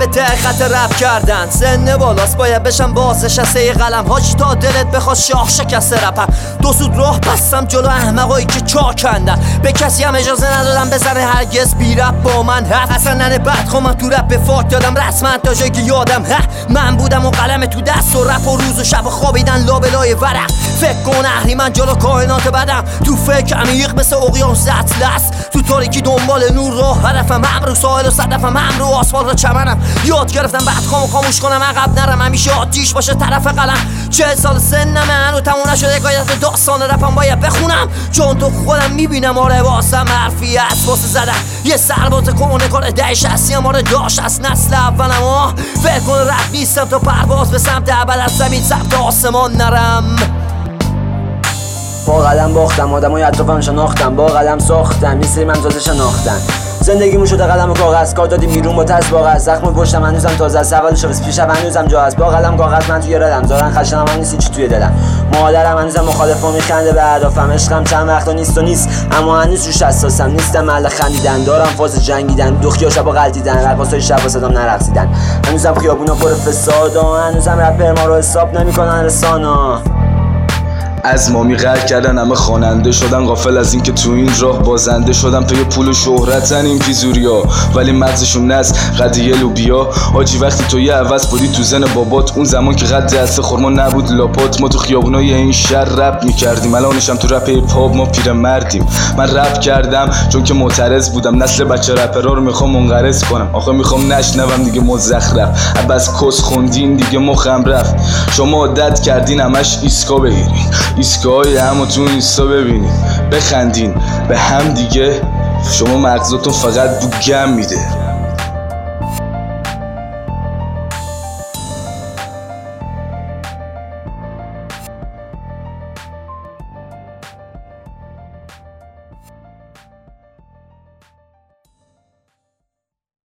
ته خط رپ کردن. سن بالاست باید بشم بازنشسته قلم. حاجی تا دلت بخواد شاخ شکسته رپم. دو سود راه بستم جلو احمقایی که چا کندن. به کسی هم اجازه ندادم بزنه هرگز بی رپ با من. اصلا ننه بدخواه من تو رپ به فاک دادم رسما تا جایی که یادم. من بودم و قلم تو دست و رپ و روز و شب و خوابیدن لابلای ورق. فکر کن اهریمن جلو کائنات بدم. تو فکر عمیق مثل اقیانوس اطلس. تو تاریکی دنبال نور راه هدفم. هم رو ساحل و صدفم، هم رو آسفالت و چمنم. یاد گرفتم بدخوام و خاموش کنم عقب نرم. همیشه آتیش باشه طرف قلم. 40 سال سنمه هنو تموم نشده حکایت داستان رپم باید بخونم. چون تو خودم میبینم آره واسم حرفی هست واسه زدن. یه سرباز کمونه کنه 10-60 ما رو داشت از نسل اولم. فکر کن رپ نیستم تا پرواز به سمت ابد از زمین سمت آسمان نرم. با قلم باختم، آدمای اطرافم شناختم، با قلم ساختم، یه سری من تازه شناختن. زندگیمون شده قلم و کاغذ، کار دادیم بیرون با تصباغ. زخم پشتم هنوزم تازه است، اولش بس پیشم هنوزم جا است. با قلم کاغذ من توی ردم، زارن خشنم هم نیست چی توی دلم. مادرم هنوزم مخالفم میخنده به اهدافم. عشقم چند وقتا نیست اما هنوز روش حساسم. نیستم محل خندیدن، دارم فاز جنگیدن. دختیا شبا غلطیدن، رقاصای شب صدام نرقصیدن. هنوزم خیابونا پر فسادا، هنوزم رپر ما رو حساب نمیکنن رسانا. از مامی غرق کردن همه خواننده شدن، غافل از این که تو این راه بازنده شدم. تا یه پول و شهرتن این پیزوریا ولی مغزشون نست قضیه لوبیا. حاجی وقتی تو یه عوض بودی تو زن بابات، اون زمان که قد دست خورما نبود لاپات. ما تو خیابونای این شهر رپ میکردیم، الانشم تو رپ پاپ ما پیرمردیم. من رپ کردم چون که معترض بودم، نسل بچه رپرها رو میخوام منقرض کنم. آخه میخوام نشنوم دیگه مزخرف، بس کس خوندین دیگه مخم رفت. شما عادت کردین همش ایسکا بگیرین، ایسکاهای همو تو اینستا ببینین، بخندین به هم دیگه. شما مغزتون فقط بو گم میده.